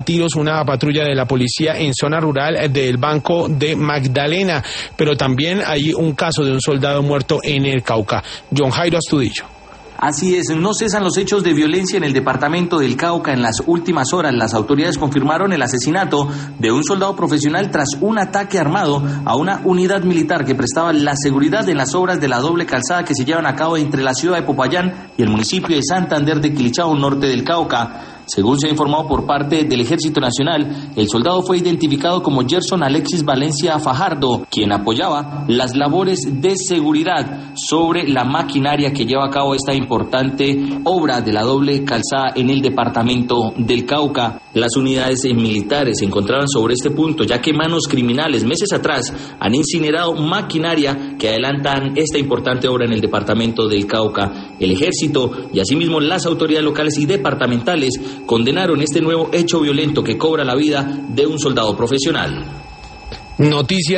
tiros una patrulla de la policía en zona rural del Banco de Magdalena, pero también hay un caso de un soldado muerto en el Cauca. John Jairo Astudillo. Así es, no cesan los hechos de violencia en el departamento del Cauca. En las últimas horas, las autoridades confirmaron el asesinato de un soldado profesional tras un ataque armado a una unidad militar que prestaba la seguridad en las obras de la doble calzada que se llevan a cabo entre la ciudad de Popayán y el municipio de Santander de Quilichao, norte del Cauca. Según se ha informado por parte del Ejército Nacional, el soldado fue identificado como Gerson Alexis Valencia Fajardo, quien apoyaba las labores de seguridad sobre la maquinaria que lleva a cabo esta importante obra de la doble calzada en el departamento del Cauca. Las unidades militares se encontraban sobre este punto, ya que manos criminales meses atrás han incinerado maquinaria que adelantan esta importante obra en el departamento del Cauca. El Ejército y asimismo las autoridades locales y departamentales condenaron este nuevo hecho violento que cobra la vida de un soldado profesional. Noticias.